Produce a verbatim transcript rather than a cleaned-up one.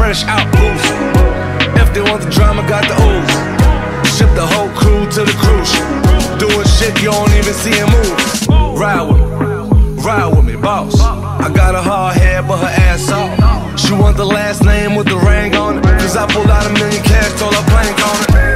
fresh out boost. If they want the drama, got the ooze. Ship the whole crew to the cruise. Doing shit you don't even see him move. Ride with me, ride with me, boss. I got a hard head, but her ass off. She want the last name with the ring on it. Cause I pulled out a million cash, told her plank on it.